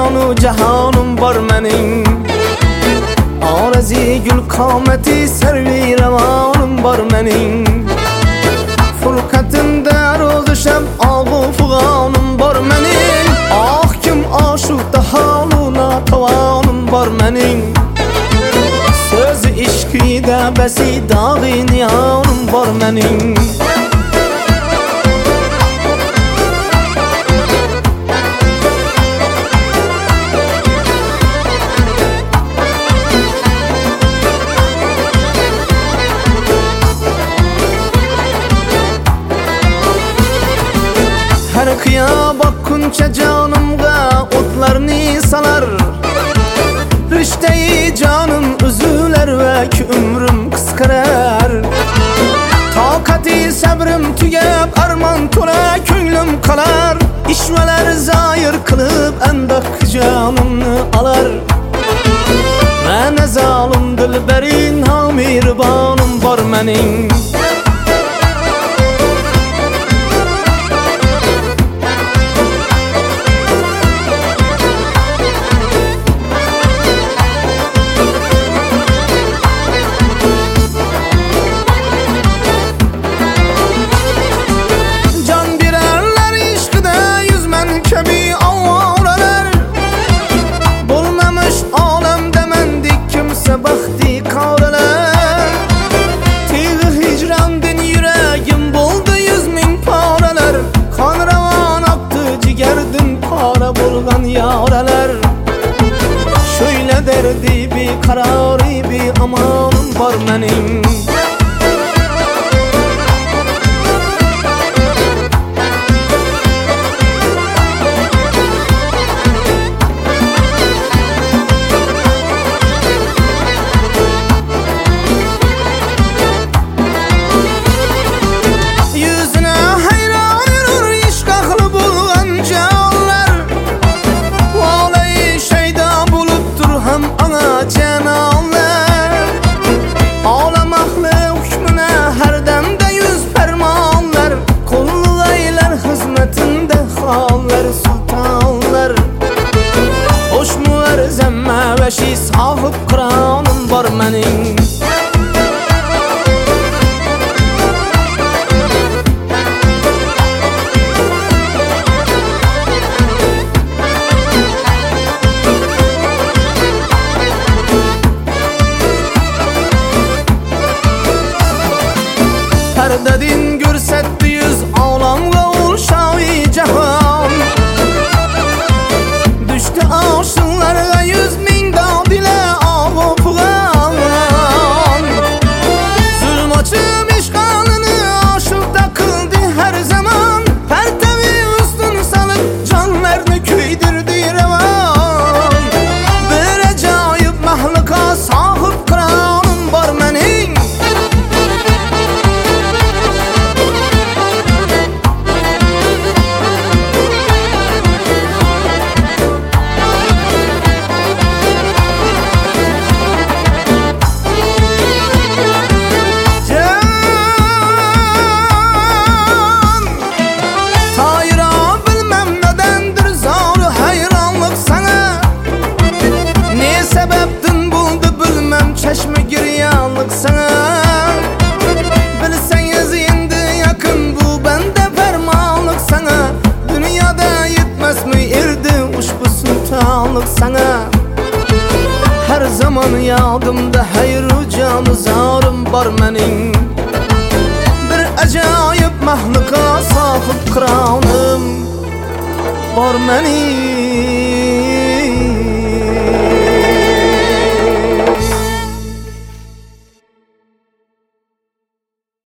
canu cahanım var mening. Arazi gül kameti servi revanım var mening. Fırkatında rozu şem ağu fuganım var mening. Ah kim aşıkta haluna tavanım var mening. Söz işkide besi dağın yanım var mening. Her kıya bakkunca canımga otlarını salar. Rüşteyi canım üzüler ve ki ömrüm kıskarar. Takati sabrım tügep arman tola köylüm kalar. İşveler zayır kılıp endak canımını alar. Mene zalim dilberin hamirbanım var mening. Yaralar şöyle derdi bir kararı bir amanım var mening. Beşi sahip kranım var mening. Perdedin görsetti yüz ağlamga ulşavi cahan. Düştü aşınlarga 100.000 bilseniz endi yakın bu bende fermanlık sana. Dünyada yetmez mi erdi ushbu sultanlık sana. Her zaman yadımda hayru canı zarım var mening. Bir acayip mahluka sahip kranım var mening.